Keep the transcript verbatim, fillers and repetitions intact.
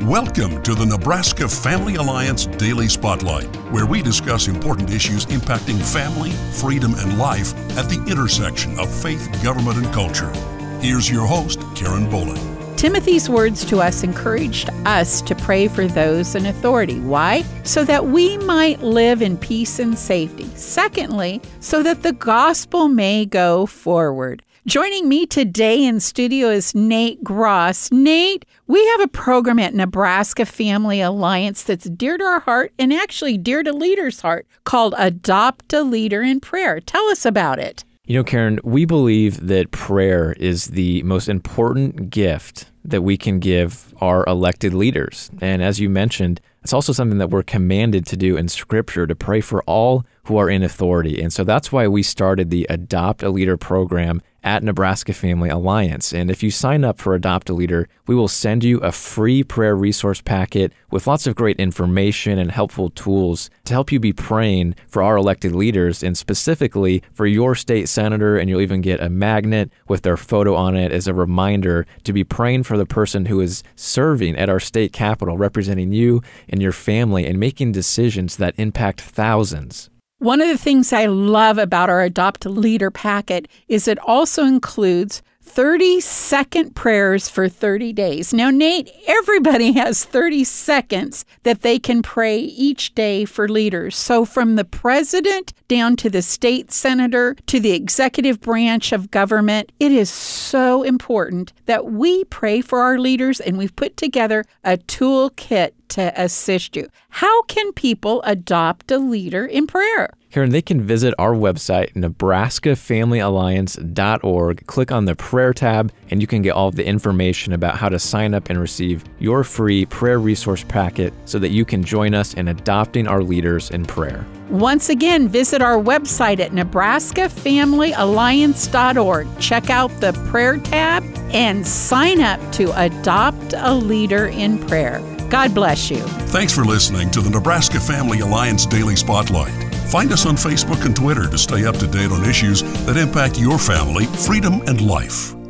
Welcome to the Nebraska Family Alliance Daily Spotlight, where we discuss important issues impacting family, freedom, and life at the intersection of faith, government, and culture. Here's your host, Karen Bowling. Timothy's words to us encouraged us to pray for those in authority. Why? So that we might live in peace and safety. Secondly, so that the gospel may go forward. Joining me today in studio is Nate Gross. Nate, we have a program at Nebraska Family Alliance that's dear to our heart and actually dear to leaders' heart called Adopt a Leader in Prayer. Tell us about it. You know, Karen, we believe that prayer is the most important gift that we can give our elected leaders. And as you mentioned, it's also something that we're commanded to do in Scripture, to pray for all who are in authority. And so that's why we started the Adopt a Leader program at Nebraska Family Alliance. And if you sign up for Adopt a Leader, we will send you a free prayer resource packet with lots of great information and helpful tools to help you be praying for our elected leaders, and specifically for your state senator. And you'll even get a magnet with their photo on it as a reminder to be praying for the person who is serving at our state capitol, representing you and your family and making decisions that impact thousands. One of the things I love about our Adopt a Leader packet is it also includes thirty-second prayers for thirty days. Now, Nate, everybody has thirty seconds that they can pray each day for leaders. So from the president down to the state senator to the executive branch of government, it is so important that we pray for our leaders, and we've put together a toolkit to assist you. How can people adopt a leader in prayer? Karen, they can visit our website, Nebraska Family Alliance dot org, click on the prayer tab, and you can get all of the information about how to sign up and receive your free prayer resource packet so that you can join us in adopting our leaders in prayer. Once again, visit our website at Nebraska Family Alliance dot org. Check out the prayer tab and sign up to adopt a leader in prayer. God bless you. Thanks for listening to the Nebraska Family Alliance Daily Spotlight. Find us on Facebook and Twitter to stay up to date on issues that impact your family, freedom, and life.